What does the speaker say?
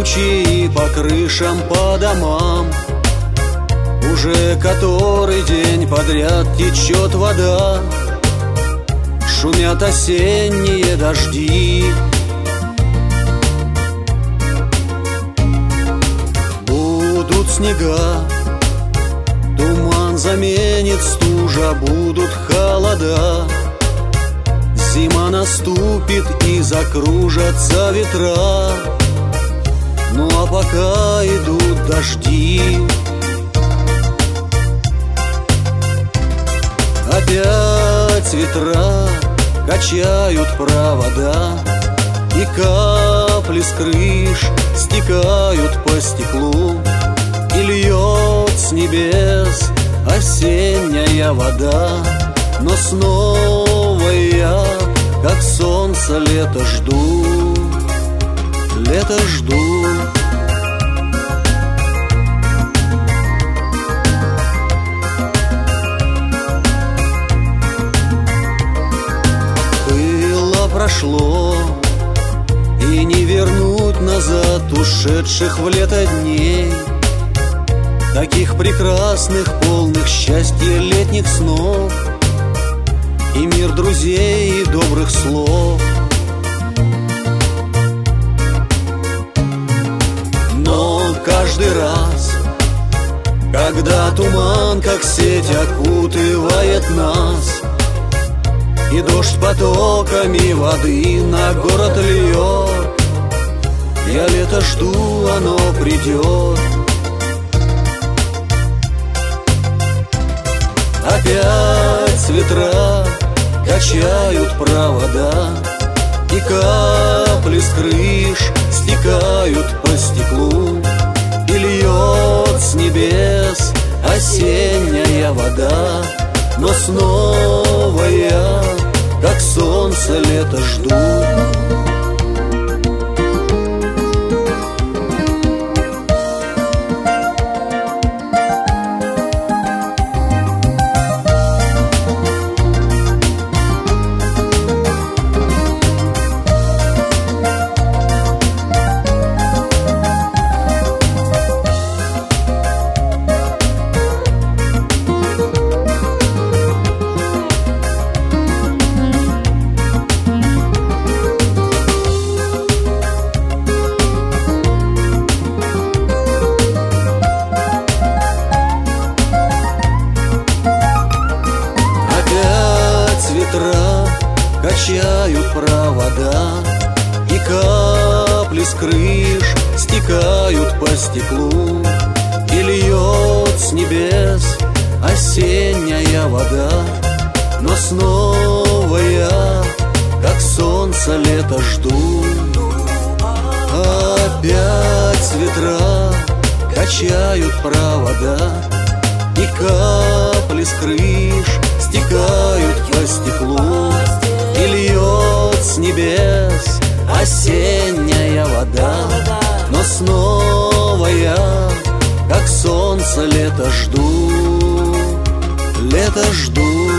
тучи по крышам, по домам. Уже который день подряд течет вода, шумят осенние дожди. Будут снега, туман заменит стужа, будут холода. Зима наступит и закружатся ветра. Ну а пока идут дожди, опять ветра качают провода, и капли с крыш стекают по стеклу, и льет с небес осенняя вода. Но снова я, как солнце, лето жду, лето жду. Было, прошло, и не вернуть назад ушедших в лето дней, таких прекрасных, полных счастья летних снов, и мир друзей и добрых слов. Но каждый раз, когда туман, как сеть, окутывает нас, и дождь потоками воды на город льет, я лето жду, оно придет. Опять ветра качают провода, и капли с крыш стекают по стеклу, и льет с небес осенняя вода. Но снова я, как солнце, лето жду. Качают провода, и капли с крыш стекают по стеклу, и льет с небес осенняя вода. Но снова я, как солнце, лето жду. Опять ветра качают провода, и капли с крыш стекают по стеклу, и льет с небес осенняя вода. Но снова я, как солнце, лето жду, лето жду.